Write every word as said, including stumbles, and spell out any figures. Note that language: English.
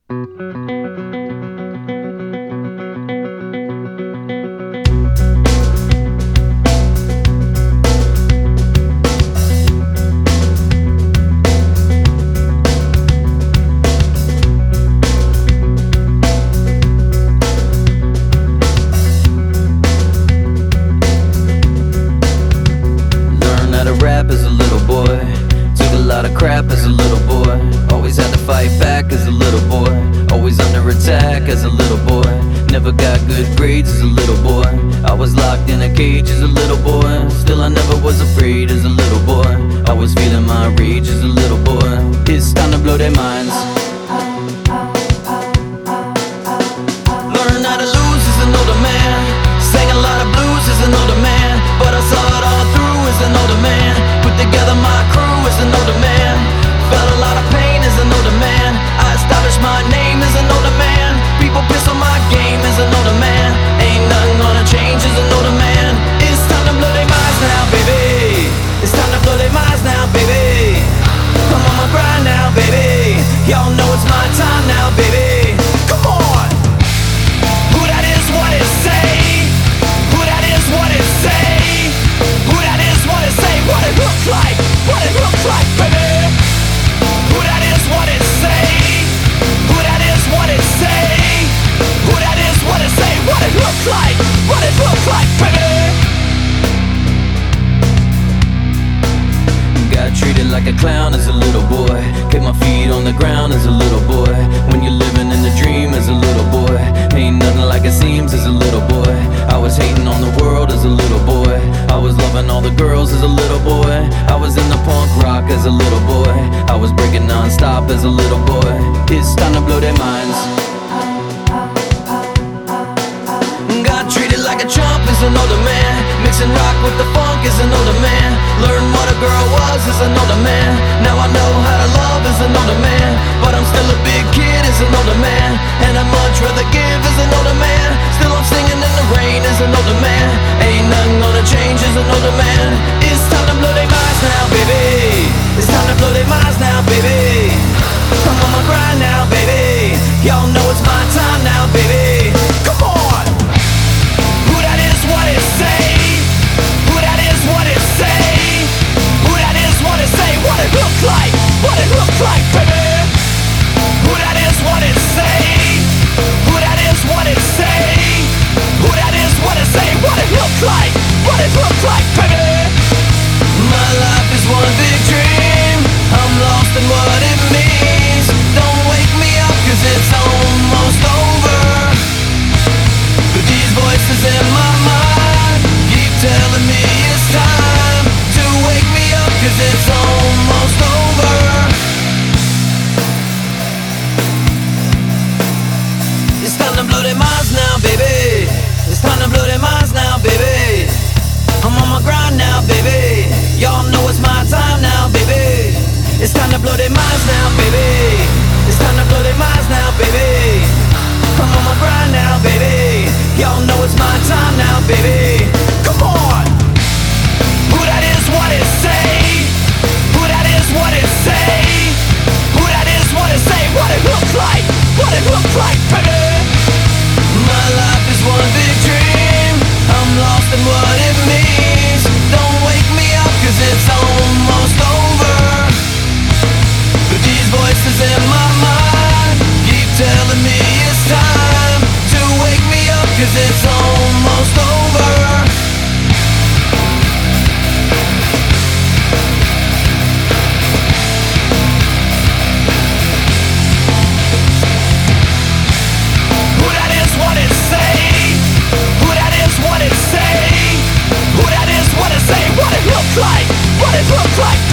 As a little boy, took a lot of crap as a little boy. Always had to fight back as a little boy. Always under attack as a little boy. Never got good grades as a little boy. I was locked in a cage as a little boy. Still I never was afraid as a little boy. I was feeling my rage as a little boy. It's time to blow their minds. Learn how to lose as an older man. Sang a lot of blues as an older man, but I saw it all through as an older man. Put together my crew as an older man. Felt a lot of pain as an older man. I established my name as an older man. People piss on my game as an older man. Ain't nothing gonna change as an older man. It's time to blow their minds now, baby. It's time to blow their minds now, baby. I'm on my grind now, baby. Y'all know it's my time now, baby. Come on. Who that is, what it say? Who that is, what it say? Who that is, what it say? What it looks like? What it looks like, baby? Who that is, what it say? Who that is, what it say? Who that is, what it say? What it looks like? What it looks like, baby? Got treated like a clown as a little boy. Kept my feet on the ground as a little boy. When you're living in a dream as a little boy, ain't nothing like it seems as a little boy. I was hating on the world as a little boy. I was loving all the girls as a little boy. I was in the punk rock as a little boy. I was breaking non-stop as a little boy. It's time to blow their minds. Got treated like a chump as an older man. Mixing rock with the funk as an older man. Learned what a girl was as an older man. Now I know how to love as an older man. But I'm still a big kid as an older man. And I'd much rather give as an older man. Still I'm singing in the rain as an older man. Ain't nothing gonna change as an older man. It's time to blow their minds now, baby. It's time to blow their minds now, baby. I'm on my grind now, baby. Y'all know it's my time now, baby. Come on. Who that is, what it say? Who that is, what it say? Who that is, what it say? What it looks like? What it looks like, baby? Who that is, what it say? Who that is, what it say? Who that is, what it say? What it looks like? What it looks like, baby? My life is one big dream. I'm lost in what it means. Don't wake me up, cause it's almost over. But these voices in my mind keep telling me it's time to wake me up, cause it's almost over. It's time to blow their minds now, baby. It's time to blow their minds now, baby. I'm on my grind now, baby. Y'all know it's my time now, baby. It's time to blow their minds now, baby. It's time to blow their minds now, baby. I'm on my grind now, baby. Y'all know it's my time now, baby. Come on. Who that is, what it say? Who that is, what it say? Who that is, what it say? What it looks like? What it looks like, baby? My life is one big dream. I'm lost in what it means. Don't wake me up, cause it's almost over. But these voices in my mind keep telling me it's time to wake me up, cause it's almost over. Who that is, what it say? Who that is, what it say? Who that is, what it say? What it looks like? What it looks like?